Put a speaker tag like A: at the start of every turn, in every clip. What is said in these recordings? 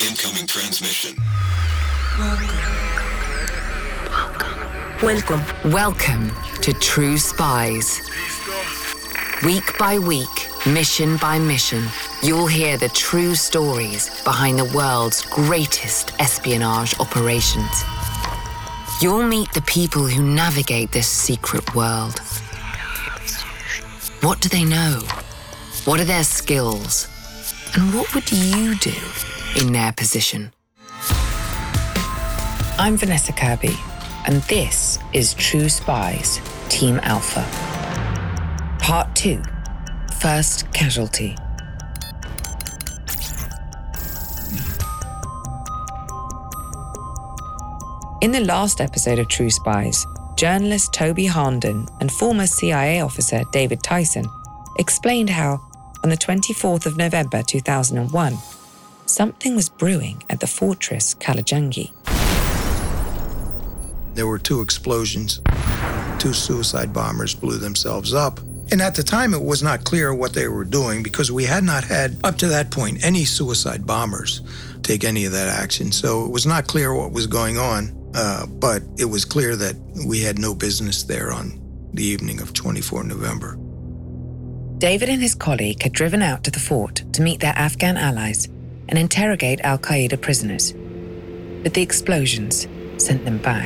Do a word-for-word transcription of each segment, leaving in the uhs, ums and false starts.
A: Incoming transmission.
B: Welcome. Welcome to True Spies. Week by week, mission by mission, you'll hear the true stories behind the world's greatest espionage operations. You'll meet the people who navigate this secret world. What do they know? What are their skills? And what would you do in their position? I'm Vanessa Kirby, and this is True Spies, Team Alpha. Part two, First Casualty. In the last episode of True Spies, journalist Toby Harnden and former C I A officer David Tyson explained how, on the twenty-fourth of November two thousand one, something was brewing at the fortress Kalajangi.
C: There were two explosions. Two suicide bombers blew themselves up. And at the time, it was not clear what they were doing because we had not had, up to that point, any suicide bombers take any of that action. So it was not clear what was going on, uh, but it was clear that we had no business there on the evening of the twenty-fourth of November.
B: David and his colleague had driven out to the fort to meet their Afghan allies and interrogate al-Qaeda prisoners. But the explosions sent them back.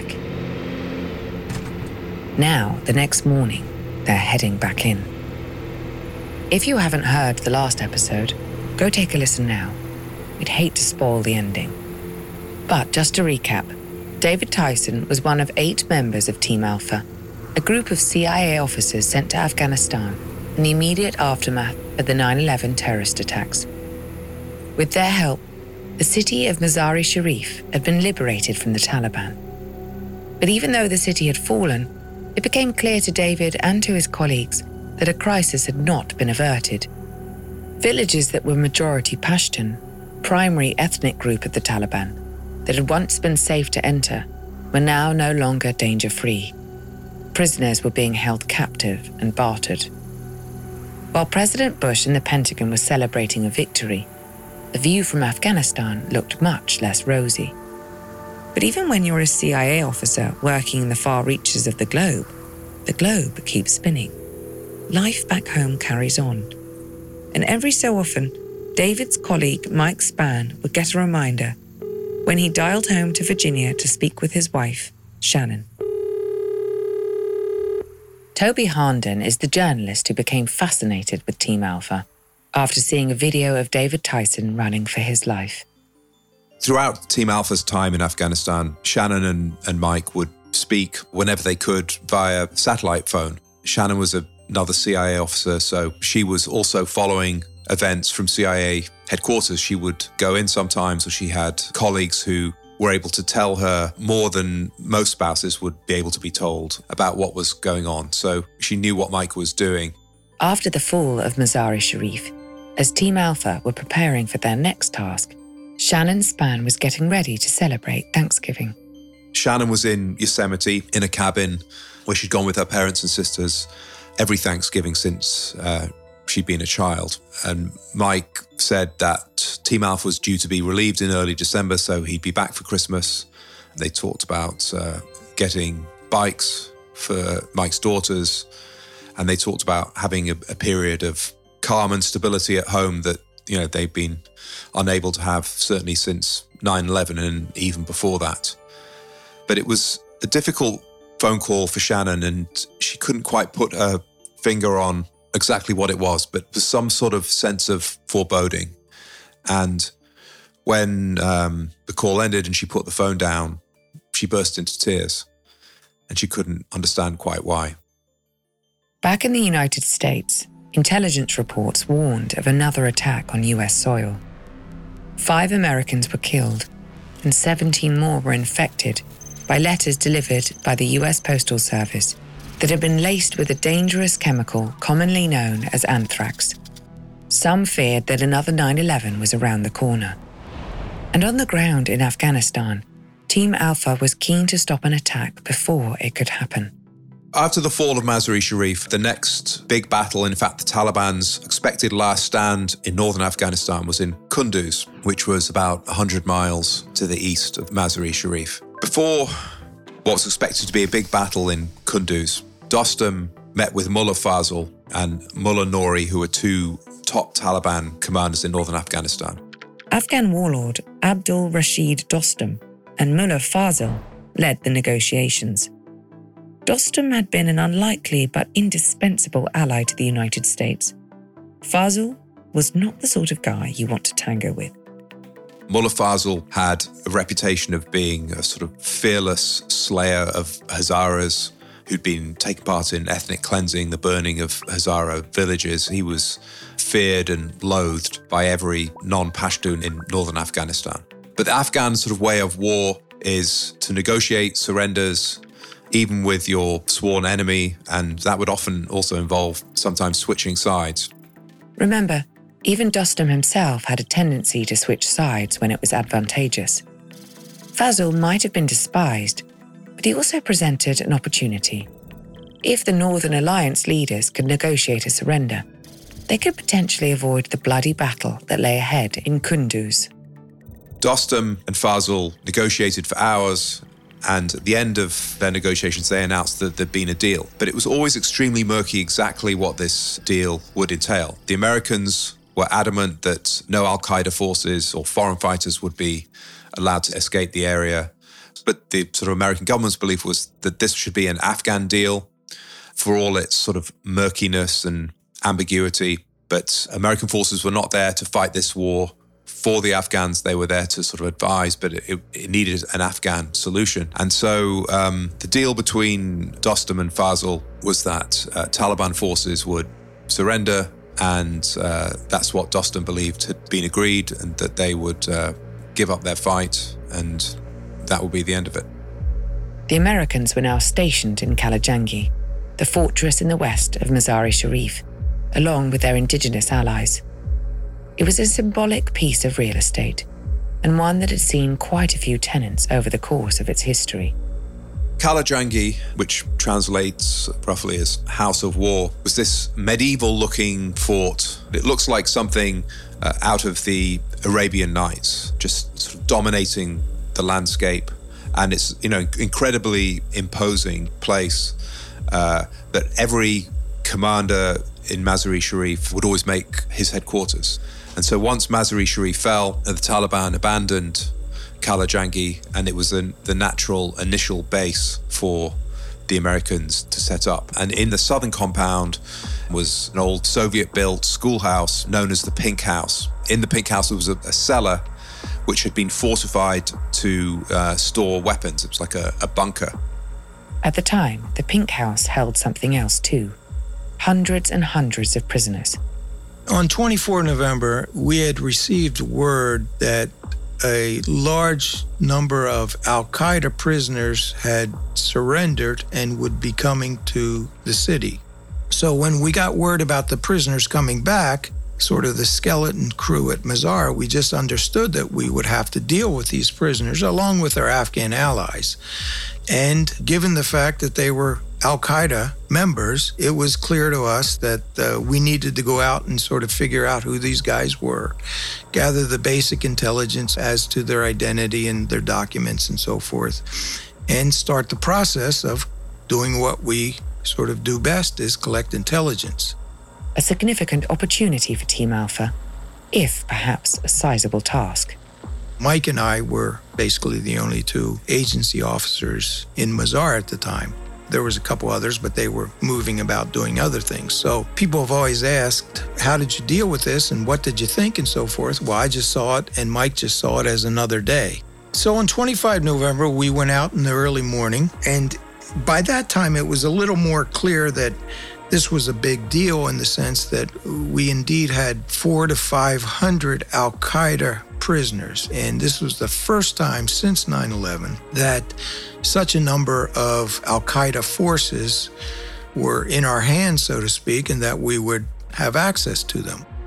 B: Now, the next morning, they're heading back in. If you haven't heard the last episode, go take a listen now. We'd hate to spoil the ending. But just to recap, David Tyson was one of eight members of Team Alpha, a group of C I A officers sent to Afghanistan in the immediate aftermath of the nine eleven terrorist attacks. With their help, the city of Mazar-e-Sharif had been liberated from the Taliban. But even though the city had fallen, it became clear to David and to his colleagues that a crisis had not been averted. Villages that were majority Pashtun, primary ethnic group of the Taliban, that had once been safe to enter, were now no longer danger-free. Prisoners were being held captive and bartered. While President Bush and the Pentagon were celebrating a victory, the view from Afghanistan looked much less rosy. But even when you're a C I A officer working in the far reaches of the globe, the globe keeps spinning. Life back home carries on. And every so often, David's colleague Mike Spann would get a reminder when he dialed home to Virginia to speak with his wife, Shannon. Toby Harnden is the journalist who became fascinated with Team Alpha after seeing a video of David Tyson running for his life.
D: Throughout Team Alpha's time in Afghanistan, Shannon and, and Mike would speak whenever they could via satellite phone. Shannon was a, another C I A officer, so she was also following events from C I A headquarters. She would go in sometimes, or she had colleagues who were able to tell her more than most spouses would be able to be told about what was going on. So she knew what Mike was doing.
B: After the fall of Mazar-e-Sharif, as Team Alpha were preparing for their next task, Shannon Spann was getting ready to celebrate Thanksgiving.
D: Shannon was in Yosemite in a cabin where she'd gone with her parents and sisters every Thanksgiving since uh, she'd been a child. And Mike said that Team Alpha was due to be relieved in early December, so he'd be back for Christmas. They talked about uh, getting bikes for Mike's daughters, and they talked about having a, a period of calm and stability at home that, you know, they've been unable to have certainly since nine eleven and even before that. But it was a difficult phone call for Shannon, and she couldn't quite put her finger on exactly what it was, but there was some sort of sense of foreboding. And when um, the call ended and she put the phone down, she burst into tears, and she couldn't understand quite why.
B: Back in the United States, intelligence reports warned of another attack on U S soil. Five Americans were killed, and seventeen more were infected by letters delivered by the U S Postal Service that had been laced with a dangerous chemical commonly known as anthrax. Some feared that another nine eleven was around the corner. And on the ground in Afghanistan, Team Alpha was keen to stop an attack before it could happen.
D: After the fall of Mazar-e-Sharif, the next big battle, in fact, the Taliban's expected last stand in northern Afghanistan was in Kunduz, which was about one hundred miles to the east of Mazar-e-Sharif. Before what was expected to be a big battle in Kunduz, Dostum met with Mullah Fazl and Mullah Nori, who were two top Taliban commanders in northern Afghanistan.
B: Afghan warlord Abdul Rashid Dostum and Mullah Fazl led the negotiations. Dostum had been an unlikely but indispensable ally to the United States. Fazl was not the sort of guy you want to tango with.
D: Mullah Fazl had a reputation of being a sort of fearless slayer of Hazaras who'd been taking part in ethnic cleansing, the burning of Hazara villages. He was feared and loathed by every non-Pashtun in northern Afghanistan. But the Afghan sort of way of war is to negotiate surrenders, even with your sworn enemy, and that would often also involve sometimes switching sides.
B: Remember, even Dostum himself had a tendency to switch sides when it was advantageous. Fazl might have been despised, but he also presented an opportunity. If the Northern Alliance leaders could negotiate a surrender, they could potentially avoid the bloody battle that lay ahead in Kunduz.
D: Dostum and Fazl negotiated for hours, and at the end of their negotiations, they announced that there'd been a deal. But it was always extremely murky exactly what this deal would entail. The Americans were adamant that no al-Qaeda forces or foreign fighters would be allowed to escape the area. But the sort of American government's belief was that this should be an Afghan deal for all its sort of murkiness and ambiguity. But American forces were not there to fight this war for the Afghans. They were there to sort of advise, but it, it needed an Afghan solution. And so um, the deal between Dostum and Fazl was that uh, Taliban forces would surrender, and uh, that's what Dostum believed had been agreed, and that they would uh, give up their fight, and that would be the end of it.
B: The Americans were now stationed in Kalajangi, the fortress in the west of Mazar-e-Sharif, along with their indigenous allies. It was a symbolic piece of real estate, and one that had seen quite a few tenants over the course of its history.
D: Kalajangi, which translates roughly as House of War, was this medieval-looking fort. It looks like something uh, out of the Arabian Nights, just sort of dominating the landscape. And it's, you know, incredibly imposing place uh, that every commander in Mazar-e-Sharif would always make his headquarters. And so once Mazar-e-Sharif fell, the Taliban abandoned Kalajangi, and it was the, the natural initial base for the Americans to set up. And in the southern compound was an old Soviet-built schoolhouse known as the Pink House. In the Pink House, there was a, a cellar which had been fortified to uh, store weapons. It was like a, a bunker.
B: At the time, the Pink House held something else too. Hundreds and hundreds of prisoners.
C: On the twenty-fourth of November, we had received word that a large number of al-Qaeda prisoners had surrendered and would be coming to the city. So when we got word about the prisoners coming back, sort of the skeleton crew at Mazar, we just understood that we would have to deal with these prisoners along with our Afghan allies. And given the fact that they were al-Qaeda members, it was clear to us that uh, we needed to go out and sort of figure out who these guys were, gather the basic intelligence as to their identity and their documents and so forth, and start the process of doing what we sort of do best, is collect intelligence.
B: A significant opportunity for Team Alpha, if perhaps a sizable task.
C: Mike and I were basically the only two agency officers in Mazar at the time. There was a couple others, but they were moving about doing other things. So people have always asked, how did you deal with this and what did you think and so forth? Well, I just saw it and Mike just saw it as another day. So on the twenty-fifth of November, we went out in the early morning, and by that time it was a little more clear that this was a big deal in the sense that we indeed had four to five hundred al-Qaeda prisoners. And this was the first time since nine eleven that such a number of al-Qaeda forces were in our hands, so to speak, and that we would have access to them.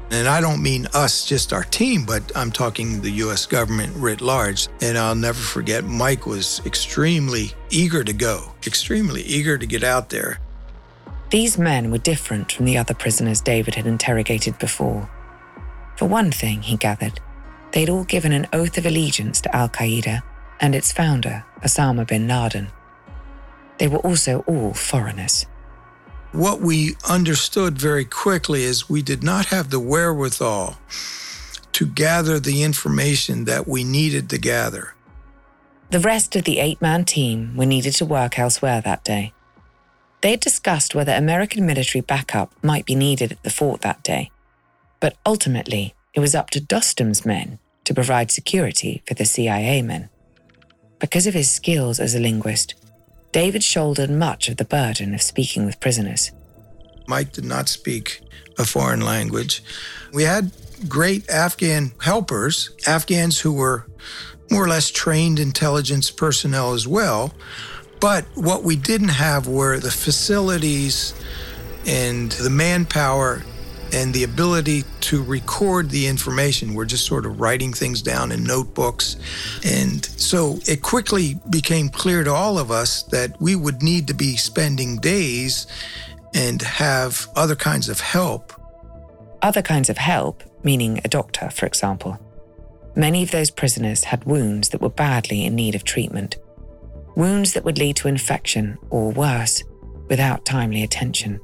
C: And I don't mean us, just our team, but I'm talking the U S government writ large. And I'll never forget, Mike was extremely eager to go, extremely eager to get out there.
B: These men were different from the other prisoners David had interrogated before. For one thing, he gathered, they'd all given an oath of allegiance to al-Qaeda and its founder, Osama bin Laden. They were also all foreigners.
C: What we understood very quickly is we did not have the wherewithal to gather the information that we needed to gather.
B: The rest of the eight-man team were needed to work elsewhere that day. They had discussed whether American military backup might be needed at the fort that day, but ultimately it was up to Dostum's men to provide security for the C I A men. Because of his skills as a linguist, David shouldered much of the burden of speaking with prisoners.
C: Mike did not speak a foreign language. We had great Afghan helpers, Afghans who were more or less trained intelligence personnel as well. But what we didn't have were the facilities and the manpower and the ability to record the information. We're just sort of writing things down in notebooks. And so it quickly became clear to all of us that we would need to be spending days and have other kinds of help.
B: Other kinds of help, meaning a doctor, for example. Many of those prisoners had wounds that were badly in need of treatment. Wounds that would lead to infection, or worse, without timely attention.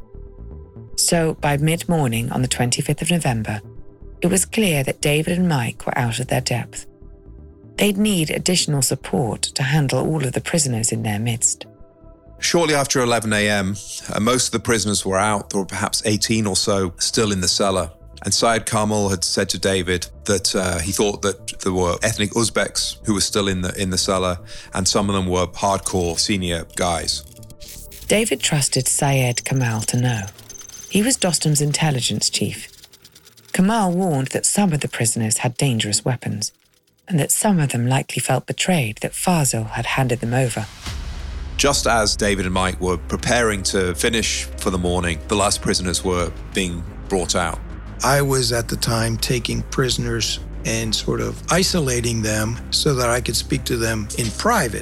B: So by mid-morning on the twenty-fifth of November, it was clear that David and Mike were out of their depth. They'd need additional support to handle all of the prisoners in their midst.
D: Shortly after eleven a.m., uh, most of the prisoners were out. There were perhaps eighteen or so still in the cellar. And Syed Kamel had said to David that uh, he thought that there were ethnic Uzbeks who were still in the in the cellar, and some of them were hardcore senior guys.
B: David trusted Syed Kamel to know. He was Dostum's intelligence chief. Kamel warned that some of the prisoners had dangerous weapons, and that some of them likely felt betrayed that Fazil had handed them over.
D: Just as David and Mike were preparing to finish for the morning, the last prisoners were being brought out.
C: I was at the time taking prisoners and sort of isolating them so that I could speak to them in private.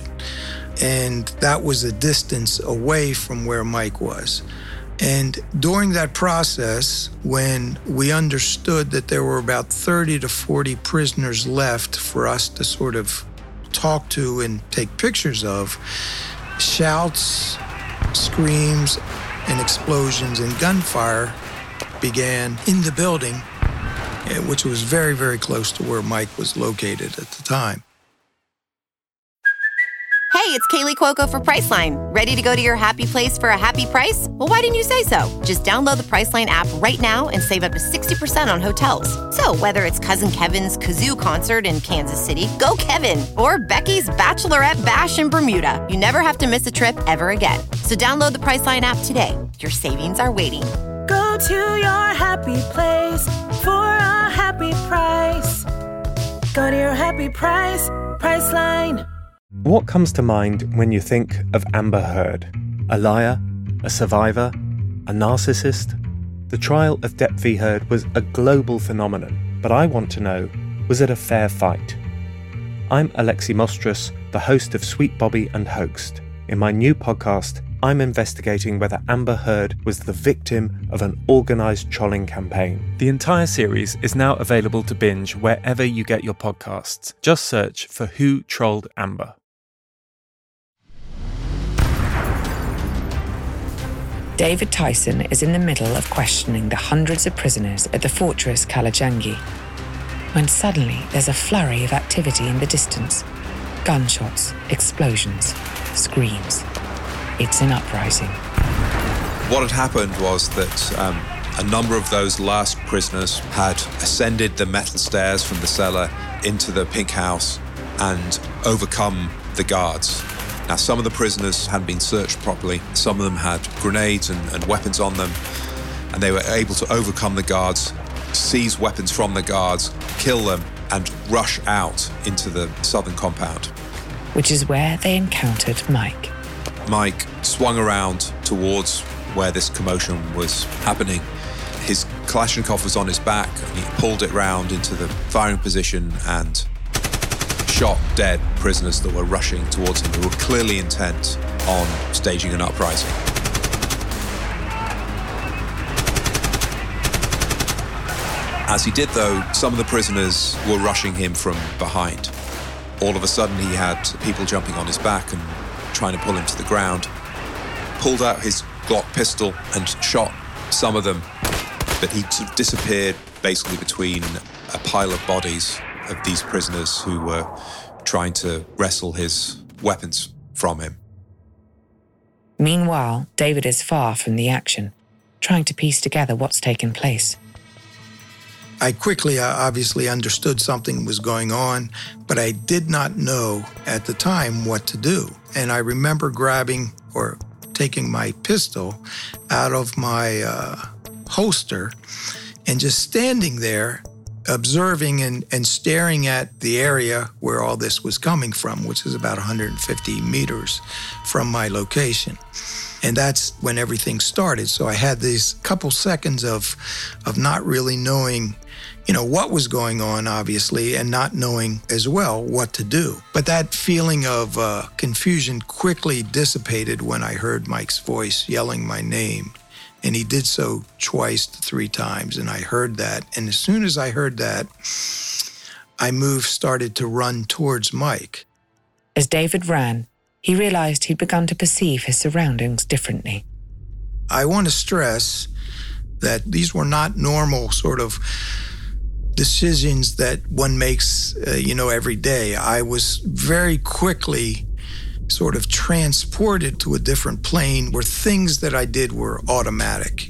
C: And that was a distance away from where Mike was. And during that process, when we understood that there were about thirty to forty prisoners left for us to sort of talk to and take pictures of, shouts, screams, and explosions and gunfire began in the building, which was very, very close to where Mike was located at the time.
A: Hey, it's Kaylee Cuoco for Priceline. Ready to go to your happy place for a happy price? Well, why didn't you say so? Just download the Priceline app right now and save up to sixty percent on hotels. So whether it's Cousin Kevin's Kazoo Concert in Kansas City, go Kevin, or Becky's Bachelorette Bash in Bermuda, you never have to miss a trip ever again. So download the Priceline app today. Your savings are waiting.
E: Go to your happy place for a happy price. Go to your happy price, Priceline.
F: What comes to mind when you think of Amber Heard? A liar? A survivor? A narcissist? The trial of Depp v. Heard was a global phenomenon, but I want to know, was it a fair fight? I'm Alexi Mostrous, the host of Sweet Bobby and Hoaxed. In my new podcast, I'm investigating whether Amber Heard was the victim of an organised trolling campaign. The entire series is now available to binge wherever you get your podcasts. Just search for Who Trolled Amber.
B: David Tyson is in the middle of questioning the hundreds of prisoners at the fortress Kalajangi, when suddenly there's a flurry of activity in the distance. Gunshots, explosions, screams. It's an uprising.
D: What had happened was that um, a number of those last prisoners had ascended the metal stairs from the cellar into the pink house and overcome the guards. Now, some of the prisoners hadn't been searched properly. Some of them had grenades and, and weapons on them, and they were able to overcome the guards, seize weapons from the guards, kill them, and rush out into the southern compound.
B: Which is where they encountered Mike.
D: Mike swung around towards where this commotion was happening. His Kalashnikov was on his back, and he pulled it round into the firing position and shot dead prisoners that were rushing towards him, who were clearly intent on staging an uprising. As he did, though, some of the prisoners were rushing him from behind. All of a sudden, he had people jumping on his back and trying to pull him to the ground. Pulled out his Glock pistol and shot some of them, but he sort of disappeared basically between a pile of bodies of these prisoners who were trying to wrestle his weapons from him.
B: Meanwhile, David is far from the action, trying to piece together what's taken place.
C: I quickly uh, obviously understood something was going on, but I did not know at the time what to do. And I remember grabbing or taking my pistol out of my uh, holster and just standing there, observing and, and staring at the area where all this was coming from, which is about one hundred fifty meters from my location. And that's when everything started. So I had these couple seconds of, of not really knowing, you know, what was going on, obviously, and not knowing as well what to do. But that feeling of uh, confusion quickly dissipated when I heard Mike's voice yelling my name. And he did so twice to three times, and I heard that. And as soon as I heard that, I moved, started to run towards Mike.
B: As David ran, he realized he'd begun to perceive his surroundings differently.
C: I want to stress that these were not normal sort of decisions that one makes, uh, you know, every day. I was very quickly sort of transported to a different plane where things that I did were automatic.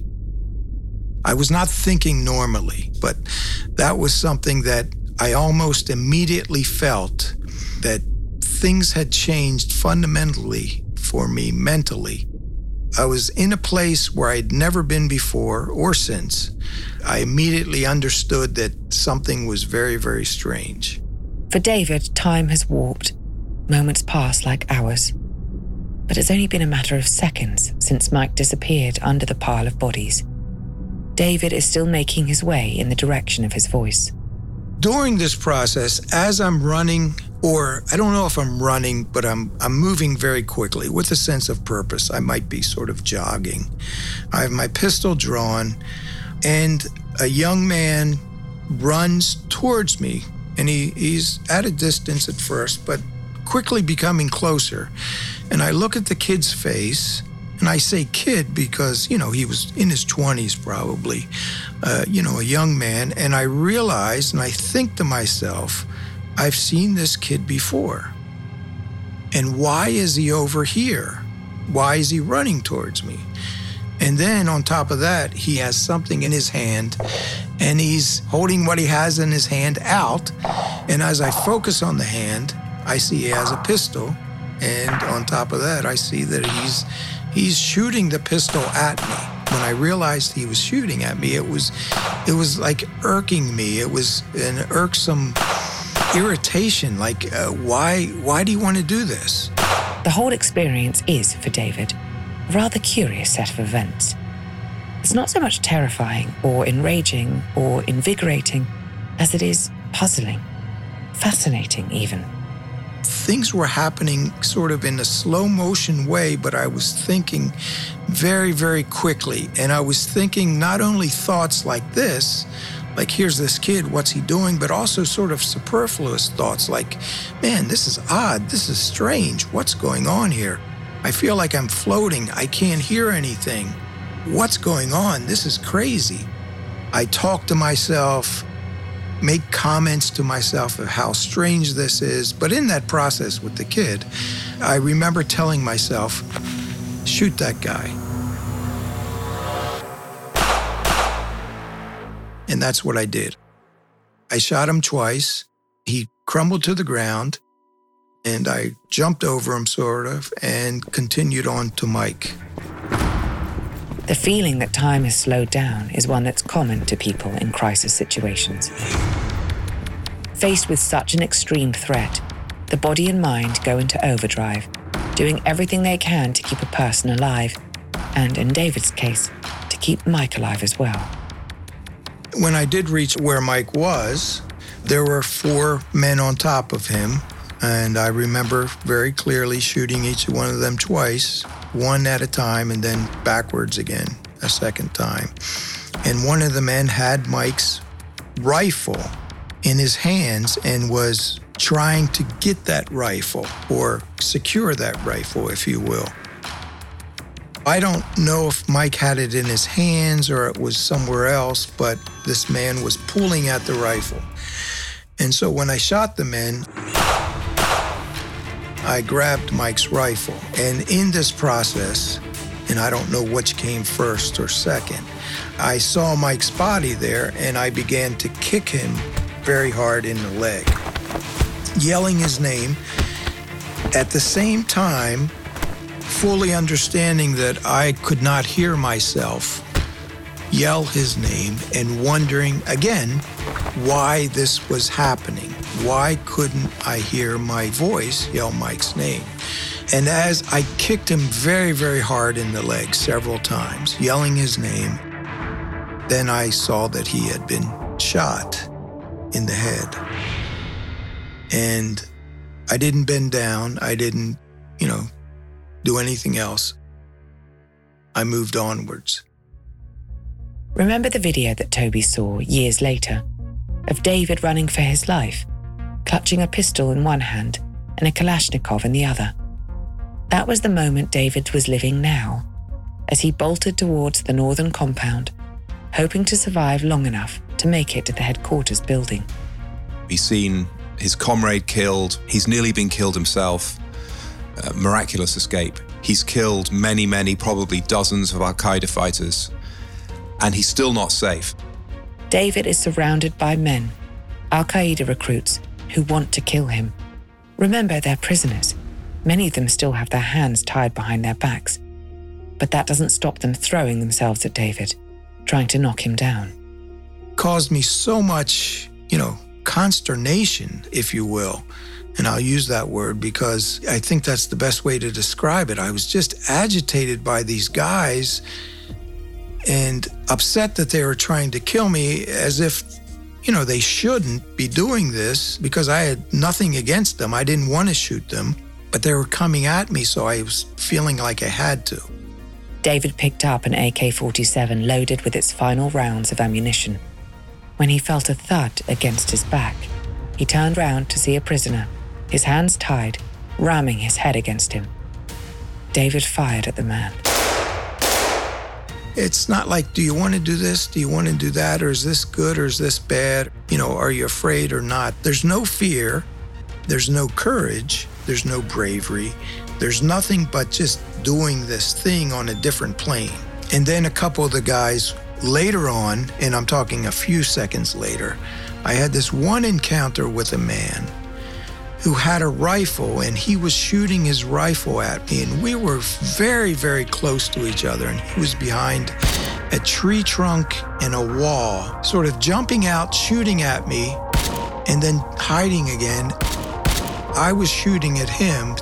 C: I was not thinking normally, but that was something that I almost immediately felt that things had changed fundamentally for me mentally. I was in a place where I'd never been before or since. I immediately understood that something was very, very strange.
B: For David, time has warped. Moments pass like hours. But it's only been a matter of seconds since Mike disappeared under the pile of bodies. David is still making his way in the direction of his voice.
C: During this process, as I'm running, or I don't know if I'm running, but I'm I'm moving very quickly with a sense of purpose. I might be sort of jogging. I have my pistol drawn, and a young man runs towards me, and he, he's at a distance at first, but quickly becoming closer. And I look at the kid's face, and I say kid because, you know, he was in his twenties probably, uh, you know, a young man. And I realize, and I think to myself, I've seen this kid before. And why is he over here? Why is he running towards me? And then on top of that, he has something in his hand, and he's holding what he has in his hand out. And as I focus on the hand, I see he has a pistol. And on top of that, I see that he's he's shooting the pistol at me. When I realized he was shooting at me, it was it was like irking me. It was an irksome irritation. Like, uh, why why do you want to do this?
B: The whole experience is, for David, a rather curious set of events. It's not so much terrifying or enraging or invigorating as it is puzzling, fascinating even.
C: Things were happening sort of in a slow motion way, but I was thinking very, very quickly. And I was thinking not only thoughts like this, like, here's this kid, what's he doing? But also sort of superfluous thoughts like, man, this is odd. This is strange. What's going on here? I feel like I'm floating. I can't hear anything. What's going on? This is crazy. I talk to myself, make comments to myself of how strange this is. But in that process with the kid, I remember telling myself, shoot that guy. And that's what I did. I shot him twice. He crumbled to the ground, and I jumped over him sort of and continued on to Mike.
B: The feeling that time has slowed down is one that's common to people in crisis situations. Faced with such an extreme threat, the body and mind go into overdrive, doing everything they can to keep a person alive, and in David's case, to keep Mike alive as well.
C: When I did reach where Mike was, there were four men on top of him. And I remember very clearly shooting each one of them twice, one at a time, and then backwards again a second time. And one of the men had Mike's rifle in his hands and was trying to get that rifle, or secure that rifle, if you will. I don't know if Mike had it in his hands or it was somewhere else, but this man was pulling at the rifle. And so when I shot the men, I grabbed Mike's rifle. And in this process, and I don't know which came first or second, I saw Mike's body there and I began to kick him very hard in the leg, yelling his name. At the same time, fully understanding that I could not hear myself yell his name and wondering again why this was happening. Why couldn't I hear my voice yell Mike's name? And as I kicked him very, very hard in the leg several times, yelling his name, then I saw that he had been shot in the head. And I didn't bend down. I didn't, you know, do anything else. I moved onwards.
B: Remember the video that Toby saw years later of David running for his life, clutching a pistol in one hand and a Kalashnikov in the other? That was the moment David was living now, as he bolted towards the northern compound, hoping to survive long enough to make it to the headquarters building.
D: He's seen his comrade killed. He's nearly been killed himself. Uh, miraculous escape. He's killed many, many, probably dozens of Al-Qaeda fighters, and he's still not safe.
B: David is surrounded by men, Al-Qaeda recruits, who want to kill him. Remember, they're prisoners. Many of them still have their hands tied behind their backs. But that doesn't stop them throwing themselves at David, trying to knock him down.
C: Caused me so much, you know, consternation, if you will. And I'll use that word because I think that's the best way to describe it. I was just agitated by these guys and upset that they were trying to kill me, as if, you know, they shouldn't be doing this, because I had nothing against them. I didn't want to shoot them, but they were coming at me, so I was feeling like I had to.
B: David picked up an A K forty-seven loaded with its final rounds of ammunition. When he felt a thud against his back, he turned round to see a prisoner, his hands tied, ramming his head against him. David fired at the man.
C: It's not like, do you want to do this? Do you want to do that? Or is this good or is this bad? You know, are you afraid or not? There's no fear. There's no courage. There's no bravery. There's nothing but just doing this thing on a different plane. And then a couple of the guys later on, and I'm talking a few seconds later, I had this one encounter with a man who had a rifle, and he was shooting his rifle at me, and we were very, very close to each other, and he was behind a tree trunk and a wall, sort of jumping out, shooting at me, and then hiding again. I was shooting at him.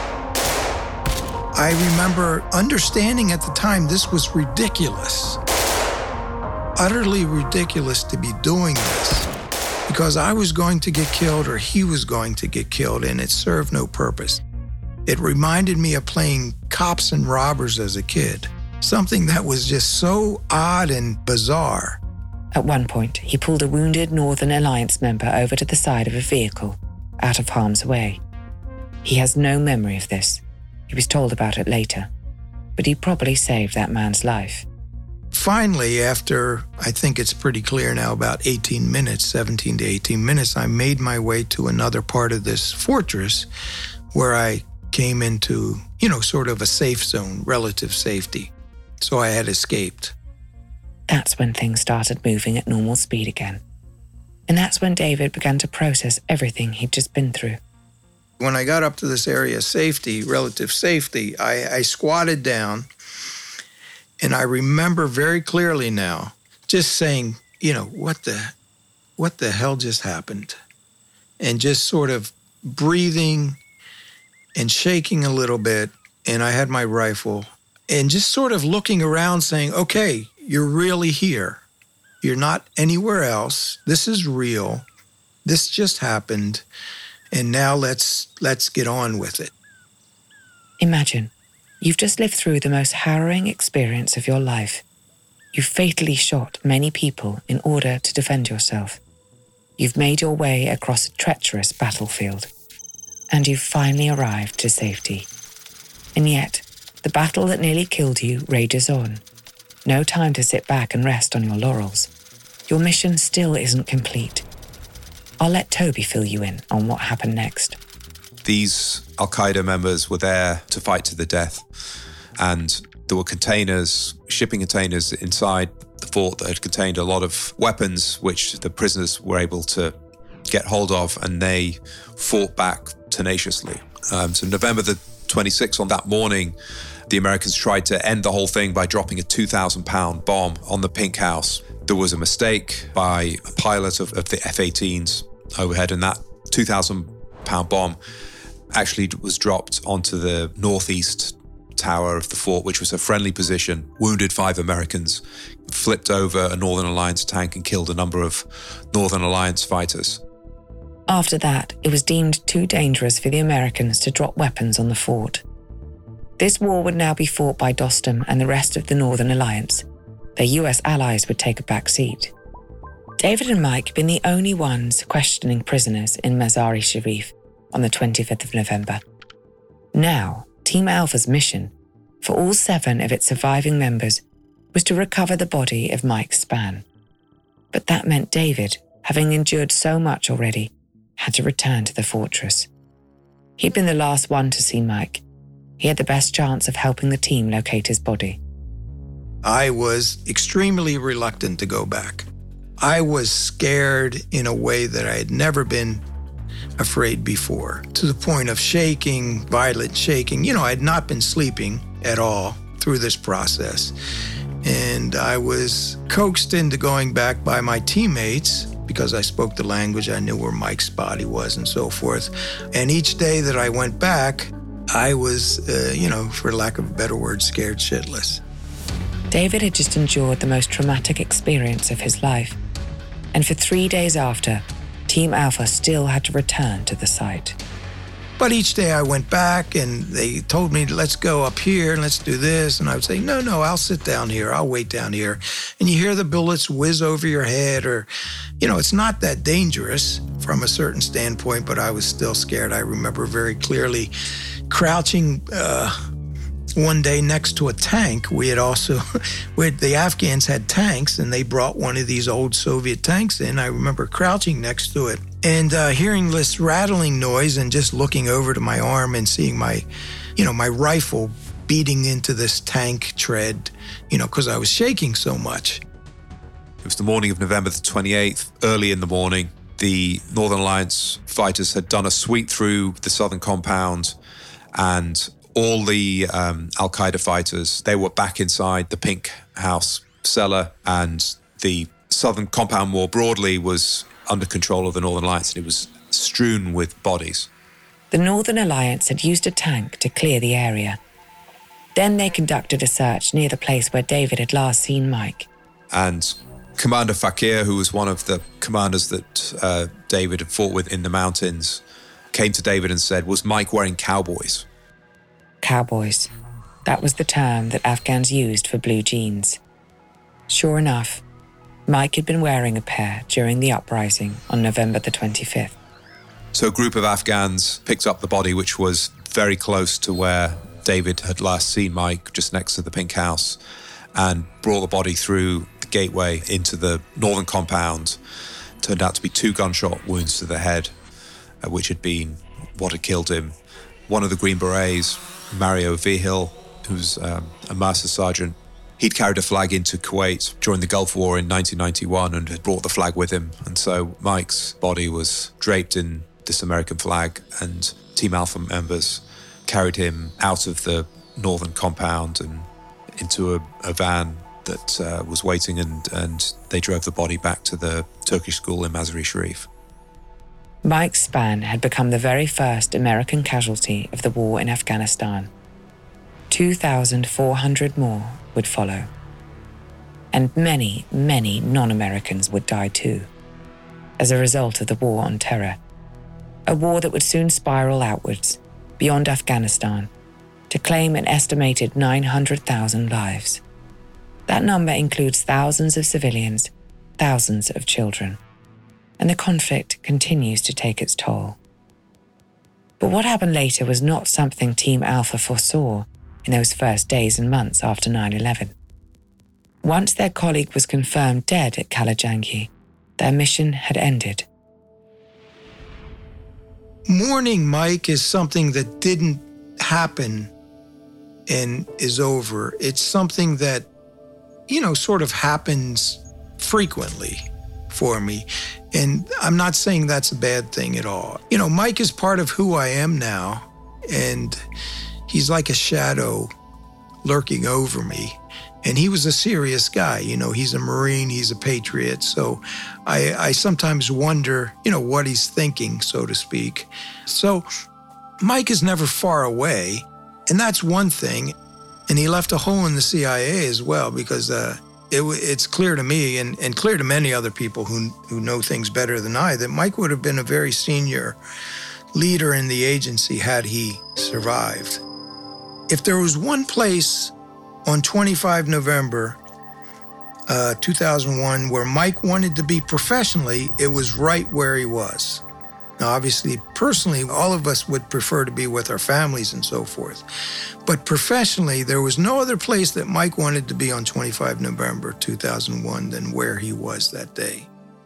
C: I remember understanding at the time this was ridiculous, utterly ridiculous to be doing this, because I was going to get killed or he was going to get killed, and it served no purpose. It reminded me of playing cops and robbers as a kid, something that was just so odd and bizarre.
B: At one point, he pulled a wounded Northern Alliance member over to the side of a vehicle, out of harm's way. He has no memory of this. He was told about it later, but he probably saved that man's life.
C: Finally, after, I think it's pretty clear now, about eighteen minutes, seventeen to eighteen minutes, I made my way to another part of this fortress where I came into, you know, sort of a safe zone, relative safety. So I had escaped.
B: That's when things started moving at normal speed again. And that's when David began to process everything he'd just been through.
C: When I got up to this area of safety, relative safety, I, I squatted down. And I remember very clearly now just saying, you know, what the, what the hell just happened? And just sort of breathing and shaking a little bit. And I had my rifle and just sort of looking around saying, okay, you're really here. You're not anywhere else. This is real. This just happened. And now let's let's get on with it.
B: Imagine, you've just lived through the most harrowing experience of your life. You've fatally shot many people in order to defend yourself. You've made your way across a treacherous battlefield. And you've finally arrived to safety. And yet, the battle that nearly killed you rages on. No time to sit back and rest on your laurels. Your mission still isn't complete. I'll let Toby fill you in on what happened next.
D: These Al-Qaeda members were there to fight to the death. And there were containers, shipping containers inside the fort that had contained a lot of weapons, which the prisoners were able to get hold of, and they fought back tenaciously. Um, so November the twenty-sixth, on that morning, the Americans tried to end the whole thing by dropping a two thousand pound bomb on the Pink House. There was a mistake by a pilot of, of the F eighteens overhead, and that two thousand pound bomb actually was dropped onto the northeast tower of the fort, which was a friendly position, wounded five Americans, flipped over a Northern Alliance tank and killed a number of Northern Alliance fighters.
B: After that, it was deemed too dangerous for the Americans to drop weapons on the fort. This war would now be fought by Dostum and the rest of the Northern Alliance. Their U S allies would take a back seat. David and Mike had been the only ones questioning prisoners in Mazar-e Sharif on the twenty-fifth of November. Now, Team Alpha's mission, for all seven of its surviving members, was to recover the body of Mike Spann. But that meant David, having endured so much already, had to return to the fortress. He'd been the last one to see Mike. He had the best chance of helping the team locate his body.
C: I was extremely reluctant to go back. I was scared in a way that I had never been afraid before, to the point of shaking, violent shaking. You know, I had not been sleeping at all through this process. And I was coaxed into going back by my teammates because I spoke the language, I knew where Mike's body was and so forth. And each day that I went back, I was, uh, you know, for lack of a better word, scared shitless.
B: David had just endured the most traumatic experience of his life. And for three days after, Team Alpha still had to return to the site.
C: But each day I went back and they told me, let's go up here and let's do this. And I would say, no, no, I'll sit down here. I'll wait down here. And you hear the bullets whiz over your head, or, you know, it's not that dangerous from a certain standpoint, but I was still scared. I remember very clearly crouching uh, one day next to a tank. We had also, we had, the Afghans had tanks and they brought one of these old Soviet tanks in. I remember crouching next to it and uh, hearing this rattling noise and just looking over to my arm and seeing my, you know, my rifle beating into this tank tread, you know, because I was shaking so much.
D: It was the morning of November the twenty-eighth, early in the morning. The Northern Alliance fighters had done a sweep through the southern compound, and all the um, Al-Qaeda fighters, they were back inside the Pink House cellar, and the southern compound more broadly was under control of the Northern Alliance, and it was strewn with bodies.
B: The Northern Alliance had used a tank to clear the area. Then they conducted a search near the place where David had last seen Mike.
D: And Commander Fakir, who was one of the commanders that uh, David had fought with in the mountains, came to David and said, was Mike wearing cowboys?
B: Cowboys. That was the term that Afghans used for blue jeans. Sure enough, Mike had been wearing a pair during the uprising on November the twenty-fifth.
D: So a group of Afghans picked up the body, which was very close to where David had last seen Mike, just next to the Pink House, and brought the body through the gateway into the northern compound. Turned out to be two gunshot wounds to the head, uh, which had been what had killed him. One of the Green Berets, Mario Vigil, who was um, a master sergeant, he'd carried a flag into Kuwait during the Gulf War in nineteen ninety-one and had brought the flag with him. And so Mike's body was draped in this American flag, and Team Alpha members carried him out of the northern compound and into a, a van that uh, was waiting, and, and they drove the body back to the Turkish school in Mazar-e Sharif.
B: Mike Spann had become the very first American casualty of the war in Afghanistan. two thousand four hundred more would follow. and many, many non-Americans would die too, as a result of the war on terror. A war that would soon spiral outwards, beyond Afghanistan, to claim an estimated nine hundred thousand lives. That number includes thousands of civilians, thousands of children, and the conflict continues to take its toll. But what happened later was not something Team Alpha foresaw in those first days and months after nine eleven. Once their colleague was confirmed dead at Kalajangi, their mission had ended.
C: Mourning Mike is something that didn't happen and is over. It's something that, you know, sort of happens frequently for me. And I'm not saying that's a bad thing at all. You know, Mike is part of who I am now, and he's like a shadow lurking over me. And he was a serious guy. You know, he's a Marine, he's a patriot. So I, I sometimes wonder, you know, what he's thinking, so to speak. So Mike is never far away, and that's one thing. And he left a hole in the C I A as well, because uh, it, it's clear to me and, and clear to many other people who, who know things better than I that Mike would have been a very senior leader in the agency had he survived. If there was one place on the twenty-fifth of November, uh, two thousand one, where Mike wanted to be professionally, it was right where he was. Now, obviously, personally, all of us would prefer to be with our families and so forth. But professionally, there was no other place that Mike wanted to be on the twenty-fifth of November, two thousand one than where he was that day.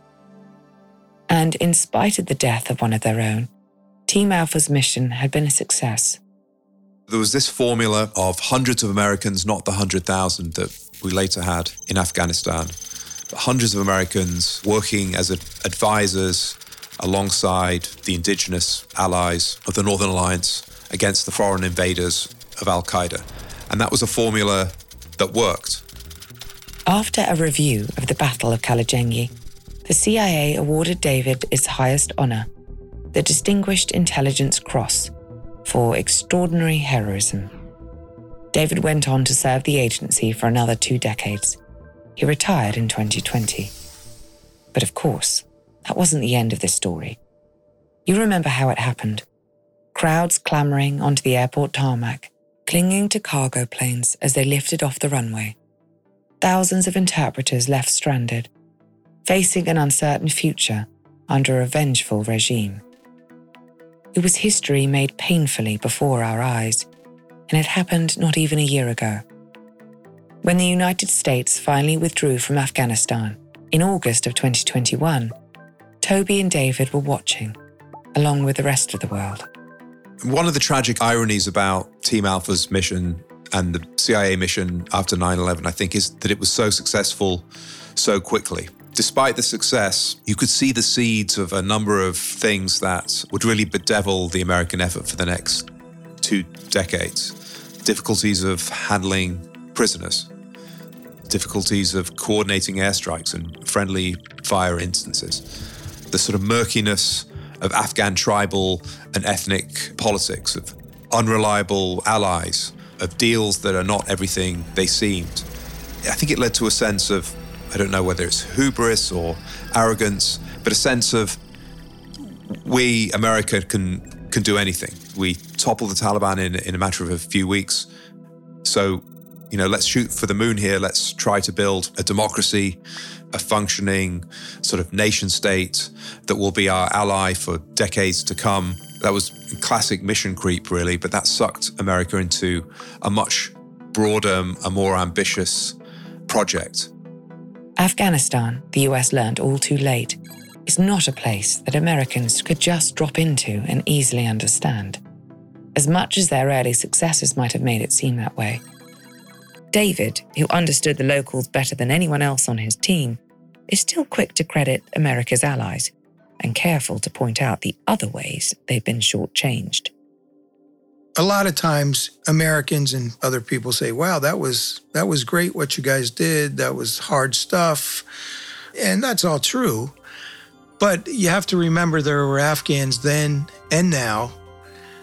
B: And in spite of the death of one of their own, Team Alpha's mission had been a success.
D: There was this formula of hundreds of Americans, not the one hundred thousand that we later had in Afghanistan, but hundreds of Americans working as advisors alongside the indigenous allies of the Northern Alliance against the foreign invaders of Al-Qaeda. And that was a formula that worked.
B: After a review of the Battle of Kalajangi, the C I A awarded David its highest honor, the Distinguished Intelligence Cross, for extraordinary heroism. David went on to serve the agency for another two decades. He retired in twenty twenty. But of course, that wasn't the end of this story. You remember how it happened. Crowds clamoring onto the airport tarmac, clinging to cargo planes as they lifted off the runway. Thousands of interpreters left stranded, facing an uncertain future under a vengeful regime. It was history made painfully before our eyes, and it happened not even a year ago. When the United States finally withdrew from Afghanistan in August of twenty twenty-one, Toby and David were watching, along with the rest of the world.
D: One of the tragic ironies about Team Alpha's mission and the C I A mission after nine eleven, I think, is that it was so successful so quickly. Despite the success, you could see the seeds of a number of things that would really bedevil the American effort for the next two decades. Difficulties of handling prisoners, difficulties of coordinating airstrikes and friendly fire instances, the sort of murkiness of Afghan tribal and ethnic politics, of unreliable allies, of deals that are not everything they seemed. I think it led to a sense of, I don't know whether it's hubris or arrogance, but a sense of we, America, can can do anything. We topple the Taliban in, in a matter of a few weeks. So, you know, let's shoot for the moon here. Let's try to build a democracy, a functioning sort of nation state that will be our ally for decades to come. That was classic mission creep, really, but that sucked America into a much broader, a more ambitious project.
B: Afghanistan, the U S learned all too late, is not a place that Americans could just drop into and easily understand, as much as their early successes might have made it seem that way. David, who understood the locals better than anyone else on his team, is still quick to credit America's allies and careful to point out the other ways they've been shortchanged.
C: A lot of times Americans and other people say, wow, that was that was great what you guys did. That was hard stuff. And that's all true. But you have to remember there were Afghans then and now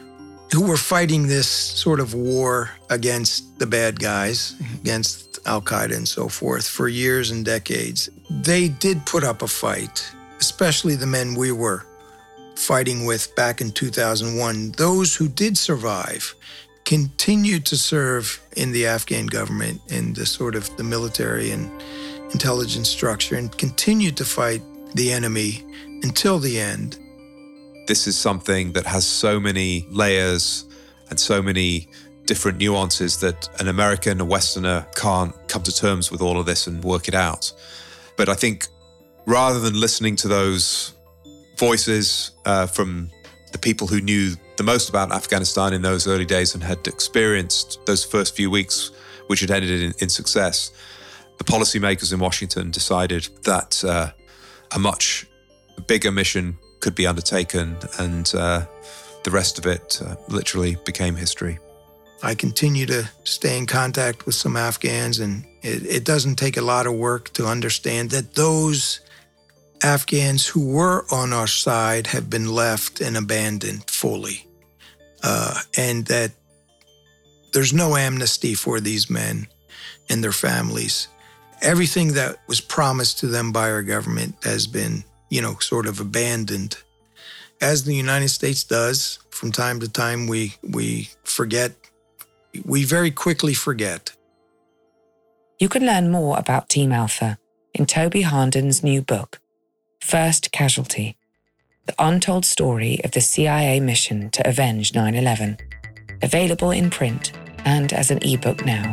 C: who were fighting this sort of war against the bad guys, against Al-Qaeda and so forth for years and decades. They did put up a fight, especially the men we were fighting with back in two thousand one. Those who did survive continued to serve in the Afghan government, in the sort of the military and intelligence structure, and continued to fight the enemy until the end.
D: This is something that has so many layers and so many different nuances that an American, a Westerner, can't come to terms with all of this and work it out. But I think rather than listening to those voices uh, from the people who knew the most about Afghanistan in those early days and had experienced those first few weeks, which had ended in, in success, the policymakers in Washington decided that uh, a much bigger mission could be undertaken, and uh, the rest of it uh, literally became history.
C: I continue to stay in contact with some Afghans, and it, it doesn't take a lot of work to understand that those Afghans who were on our side have been left and abandoned fully, uh, and that there's no amnesty for these men and their families. Everything that was promised to them by our government has been, you know, sort of abandoned. As the United States does, from time to time, we we forget. We very quickly forget.
B: You can learn more about Team Alpha in Toby Harnden's new book, First Casualty, the untold story of the C I A mission to avenge nine eleven, available in print and as an ebook now.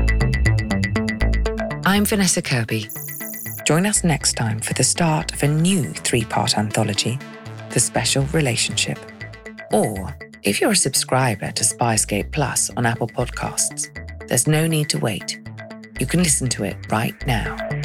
B: I'm Vanessa Kirby. Join us next time for the start of a new three-part anthology, The Special Relationship. Or, if you're a subscriber to Spyscape Plus on Apple Podcasts, there's no need to wait. You can listen to it right now.